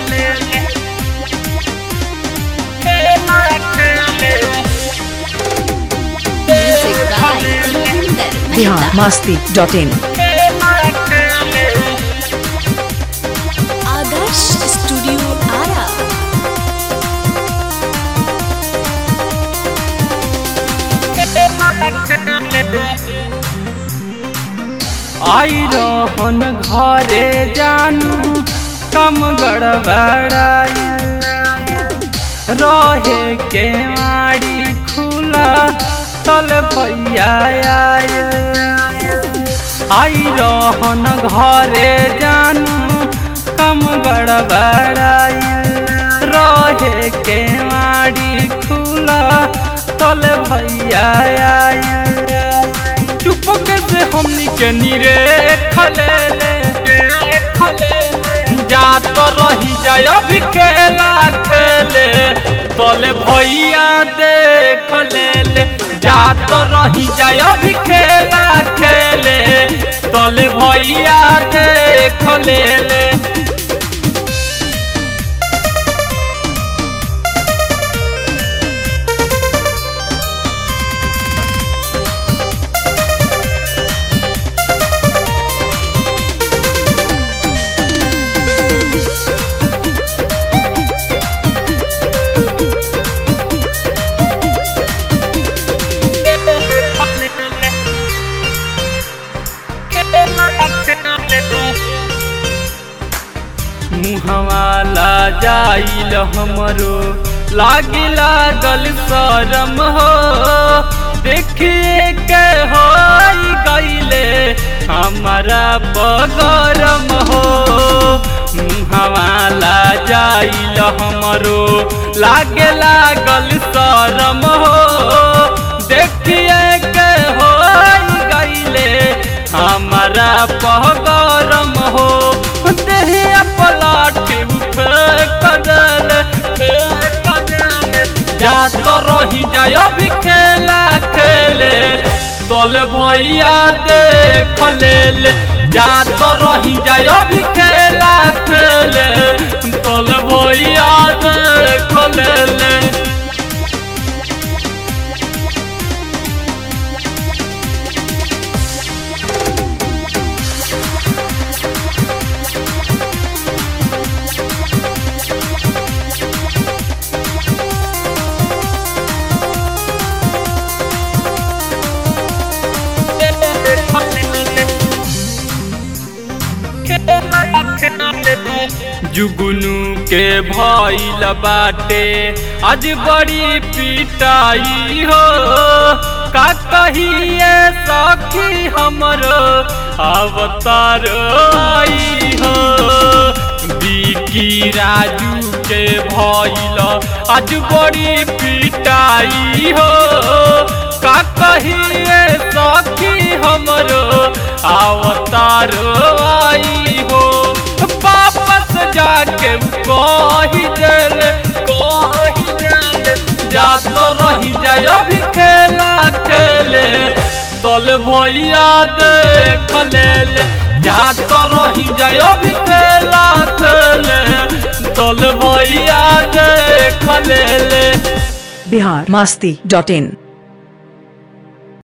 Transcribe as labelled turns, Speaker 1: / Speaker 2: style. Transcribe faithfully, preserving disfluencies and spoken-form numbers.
Speaker 1: Bihar Masti dot in.
Speaker 2: Adarsh studio Ara.
Speaker 3: आई रहन घरे जानू कम गड़बड़ाई रहे के माड़ी खुला तल भैया आई रहन घरे जानू कम गड़बड़ाई रहे के माड़ी खुला तल भैया चुपके से हमनी के नीरे खले ले जा तो रही जाय अभी खेला खेले तले भैया देख ले ले जा तो रही जाय अभी खेला खेले तले भैया देख ले ले मुहवाला जाइल हमरो लागी लागल शरम हो देखिए के हो गईले हमारा बगरम हो मुहवाला जाइल हमरो लागे लागल शरम हो देखिए के हो गईले हमारा बगरम हो जा तो रही जाय अभी खेला खेले तल भैया देख ले ले जा तो रही जाय अभी खेला खेले तल भैया देख ले ले जुगनू के भइल बाटे आज बड़ी पिटाई हो का कहिए सखी हमरो अवतार आई हो बिकी राजू के भइल आज बड़ी पिटाई हो का कहिए सखी हमरो अवतार आई हो वापस जाके कही दिल कही दिल जा तो रही जाय अभी खेला खेले तल भैया देख ले ले जा तो रही जाय अभी खेला खेले तल भैया देख ले ले
Speaker 1: बिहार मस्ती डॉट इन।